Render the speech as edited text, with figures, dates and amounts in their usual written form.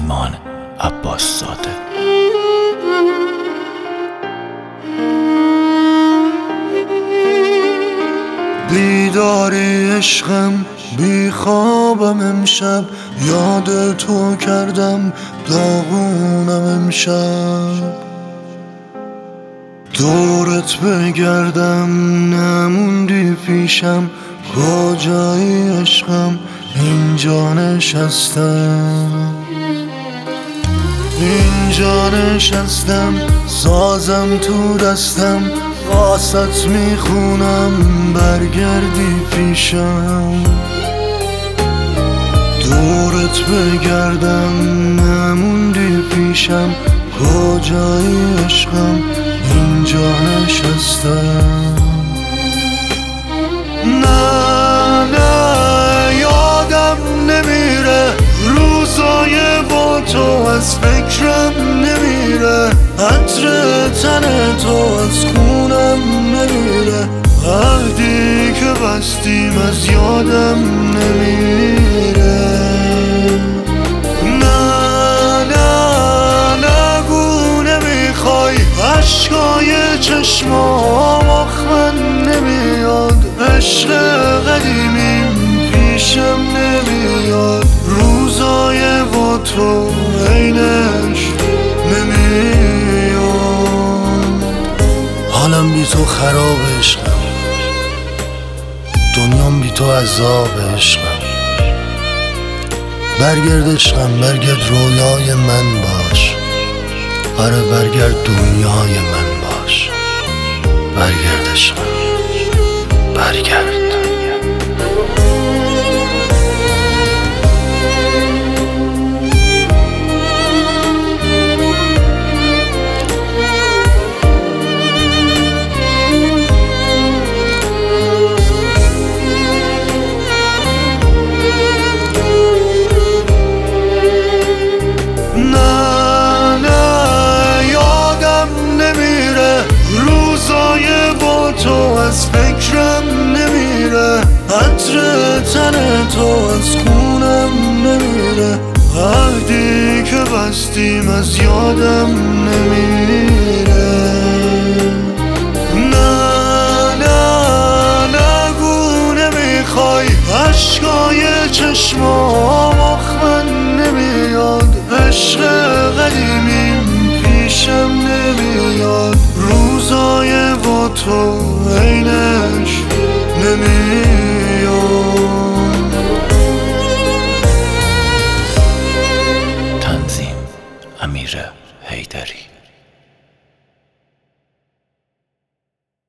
ایمان عباس زاده. بیداری عشقم، بی خوابم امشب، یاد تو کردم داغونم امشب. دورت بگردم نموندی پیشم، کجایی عشقم اینجا نشستم. اینجا نشستم سازم تو دستم، واسط میخونم برگردی پیشم. دورت بگردم نموندی پیشم، کجایی عشقم اینجا نشستم. نه یادم نمیره روزای با تو، از فکرم نمیره عطر تن تو، از خونم نمیره عهدی که بستیم از یادم نمیره. نگو نمیخوای عشقای چشمام آخمن نمیاد، عشق قدیمیم پیشم نمیاد، روزای با تو عینش نمیاد. حالم بی تو خراب عشقم، دنیام بی تو عذاب عشقم. برگرد عشقم، برگرد رویای من باش، آره برگرد دنیای من باش. برگرد عشقم، برگرد. تو از فکرم نمیره عطر تن تو، از خونم نمیره عهدی که بستیم از یادم نمیره. نگو نمیخوای عشقای چشمام آخمن نمیاد، عشق قدیمیم پیشم نمیاد، روزای با تو عینش نمیاد. تنظیم: امیر حیدری.